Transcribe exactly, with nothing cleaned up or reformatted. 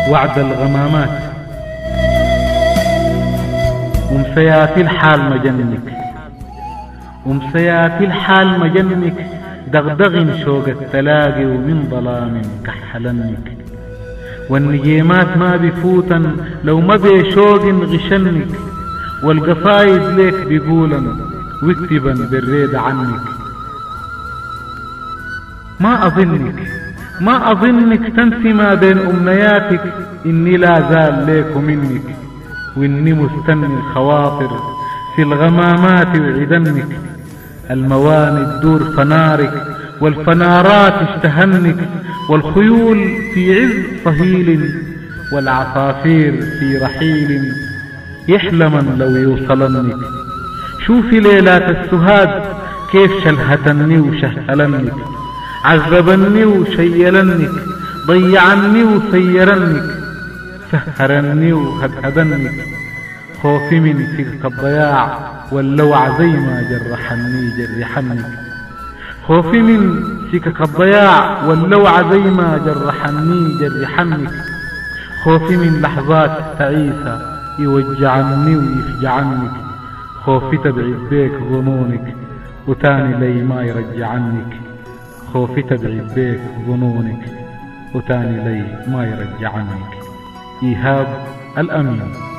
وعد الغمامات ومسياتي الحال مجنك ومسياتي الحال مجنك دغدغ شوق التلاقي ومن ظلام كحلنك والنجيمات ما بفوتا لو ما بشوق غشنك والقصايد ليك بيقولا واكتبا بالريد عنك ما أظنك ما أظنك تنسي ما بين أمنياتك إني لا زال ليك منك وإني مستني الخواطر في الغمامات وعدنك المواني تدور فنارك والفنارات اشتهنك والخيول في عز صهيل والعصافير في رحيل يحلمن لو يوصلنك شوفي ليلات السهاد كيف شلهتني وشهلنك عذبني وشيلنك ضيعني وسيرنك سهرني وهدهدنك خوفي من سكك الضياع واللوع زي ما جرحني جرحنك خوفي من سكك الضياع واللوع زي ما جرحني جرحنك خوفي من لحظات تعيسة يوجعني ويفجعنك خوفي تبعد بيك ظنونك وتاني لي ما يرجعنك خوفي تبعد بيك ظنونك وتاني لي ما يرجعنك. إيهاب الأمين.